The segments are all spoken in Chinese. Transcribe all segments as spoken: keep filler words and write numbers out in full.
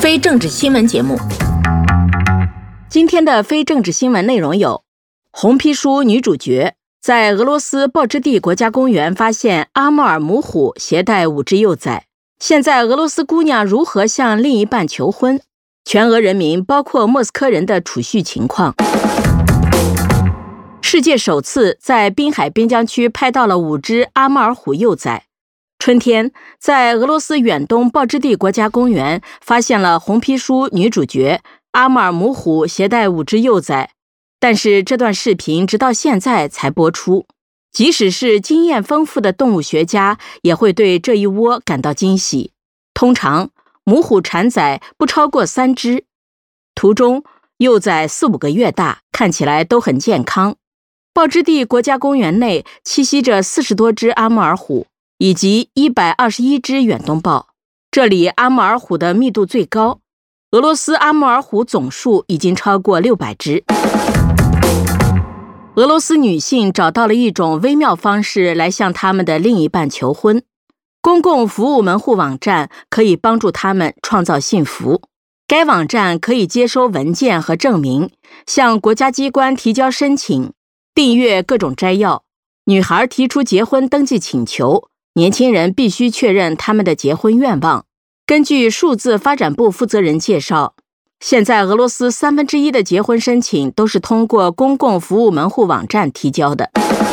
非政治新闻节目。今天的非政治新闻内容有：红皮书女主角在俄罗斯鲍芝蒂国家公园发现阿穆尔母虎携带五只幼崽。现在俄罗斯姑娘如何向另一半求婚？全俄人民包括莫斯科人的储蓄情况。世界首次在滨海边疆区拍到了五只阿穆尔虎幼崽。春天，在俄罗斯远东鲍芝蒂国家公园发现了红皮书女主角阿穆尔母虎携带五只幼崽，但是这段视频直到现在才播出。即使是经验丰富的动物学家，也会对这一窝感到惊喜。通常，母虎产崽不超过三只。图中，幼崽四五个月大，看起来都很健康。鲍芝蒂国家公园内栖息着四十多只阿穆尔虎，以及一百二十一只远东豹。这里阿穆尔虎的密度最高，俄罗斯阿穆尔虎总数已经超过六百只。俄罗斯女性找到了一种微妙方式来向他们的另一半求婚。公共服务门户网站可以帮助他们创造幸福。该网站可以接收文件和证明，向国家机关提交申请，订阅各种摘要。女孩提出结婚登记请求，年轻人必须确认他们的结婚愿望。根据数字发展部负责人介绍，现在俄罗斯三分之一的结婚申请都是通过公共服务门户网站提交的。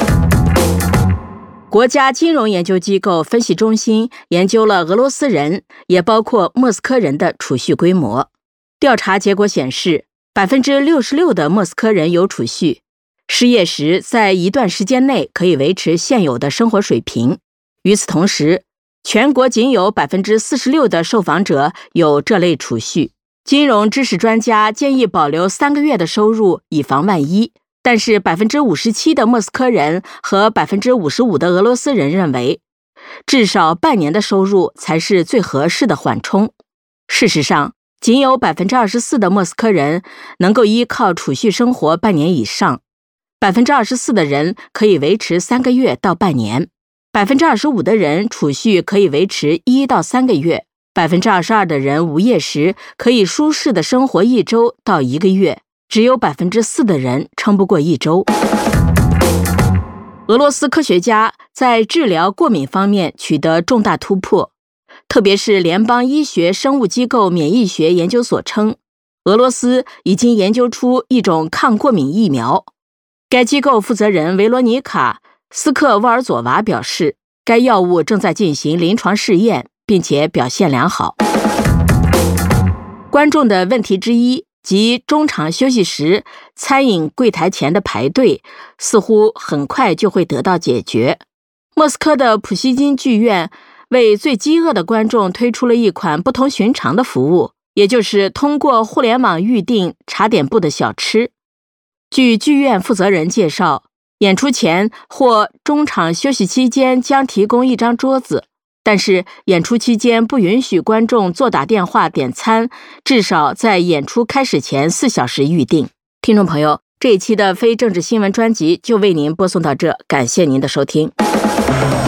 国家金融研究机构分析中心研究了俄罗斯人，也包括莫斯科人的储蓄规模。调查结果显示， 百分之六十六 的莫斯科人有储蓄，失业时在一段时间内可以维持现有的生活水平。与此同时，全国仅有 百分之四十六 的受访者有这类储蓄。金融知识专家建议保留三个月的收入，以防万一。但是 百分之五十七 的莫斯科人和 百分之五十五 的俄罗斯人认为，至少半年的收入才是最合适的缓冲。事实上，仅有 百分之二十四 的莫斯科人能够依靠储蓄生活半年以上， 百分之二十四 的人可以维持三个月到半年， 百分之二十五 的人储蓄可以维持一到三个月， 百分之二十二 的人无业时可以舒适的生活一周到一个月，只有 百分之四 的人撑不过一周。俄罗斯科学家在治疗过敏方面取得重大突破，特别是联邦医学生物机构免疫学研究所称，俄罗斯已经研究出一种抗过敏疫苗。该机构负责人维罗妮卡·斯克沃尔佐娃表示，该药物正在进行临床试验，并且表现良好。观众的问题之一，即中场休息时餐饮柜台前的排队，似乎很快就会得到解决。莫斯科的普希金剧院为最饥饿的观众推出了一款不同寻常的服务，也就是通过互联网预订茶点部的小吃。据剧院负责人介绍，演出前或中场休息期间将提供一张桌子，但是演出期间不允许观众座打电话点餐，至少在演出开始前四小时预定。听众朋友，这一期的非政治新闻专辑就为您播送到这，感谢您的收听。